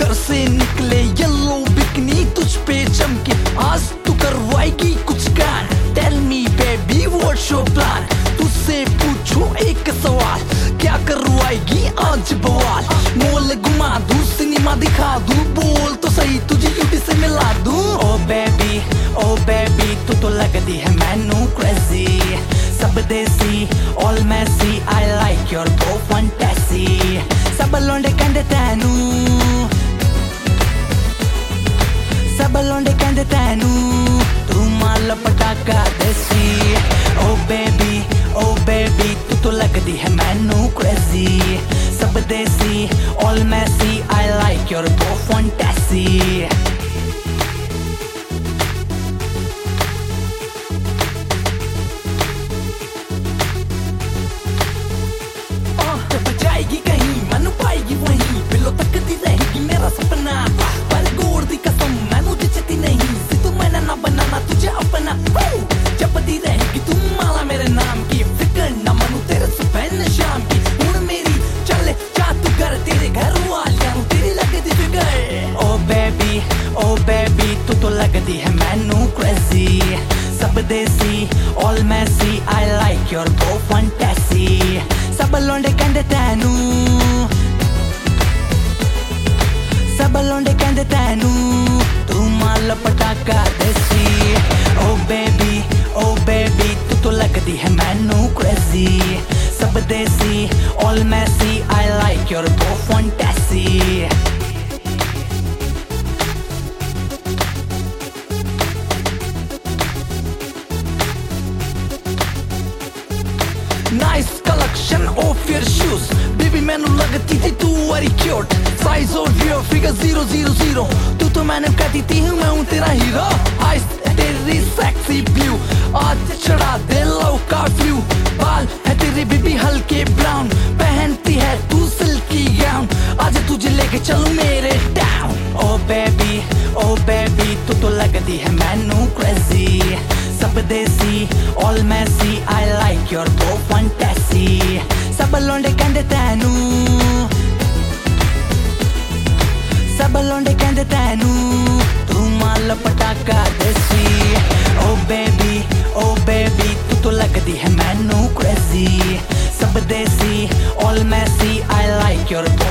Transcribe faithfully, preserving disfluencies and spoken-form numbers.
घर से निकले येलो बिकनी तुझ पे चमके, आज तू करवाएगी कुछ कान। Tell me baby what's your plan, तुझसे पूछूं एक सवाल, क्या करवाएगी आज बवाल? मोल घुमा दूं, सिनेमा दिखा दूं, बोल तो सही तुझे यूटी से मिला दूं। ओ बेबी ओ बेबी तू तो लगती है मैनू क्रेजी, सब desi all messy, I like your bow fantasy. सब लोंडे कहंदे तैनू, सब लोंडे कहंदे तैनू, तू माल पटाका देसी। ओ बेबी ओ बेबी तू तो लगती है मैनू क्रेजी, सब desi all messy, I like your bow fantasy. जाएगी कहीं मन पाएगी वहीं, बिलो तकती रहेगी मेरा सपना, पर गोड़ दी कसम मैं मुझे चती नहीं, सी तू मैंने ना बनाना तुझे अपना। जपती रहेगी तू माला मेरे नाम की, फिक्र न मनू तेरे सुबह न शाम की। हुण मेरी चले जा तू घर, तेरे घर वालियां नू तेरी लगदी फिकर। ओ बेबी ओ बेबी तू तो लगदी है मैनू क्रेजी, सब desi all messy, I like your bow fantasy. सब लोंडे कहंदे तैनू, सब लोंडे कहंदे तैनू, तू माल पटाका देसी। ओ बेबी ओ बेबी तू तो लगदी है मैनू क्रेजी, सब desi all messy, I like your bow fantasy. Nice collection of your shoes, baby मैनू लगती थी तू very cute, size of your figure zero zero zero, तू तो मैंने कहती थी मैं हूँ तेरा हीरो। Eyes तेरी sexy blue, आज चढ़ा दे low का view, बाल है तेरे बेबी हल्के brown, पहनती है तू silky gown, आज तुझे लेके चलूं मेरे town। Oh baby oh baby तू तो लगती है मैनू crazy, सब desi all messy, I like your bow fantasy. सब लोंडे कहंदे तैनू, सब लोंडे कहंदे तैनू, तू माल पटाका देसी। ओ बेबी ओ बेबी तू तो लगदी है मैनू क्रेजी, सब desi all messy, I like your बो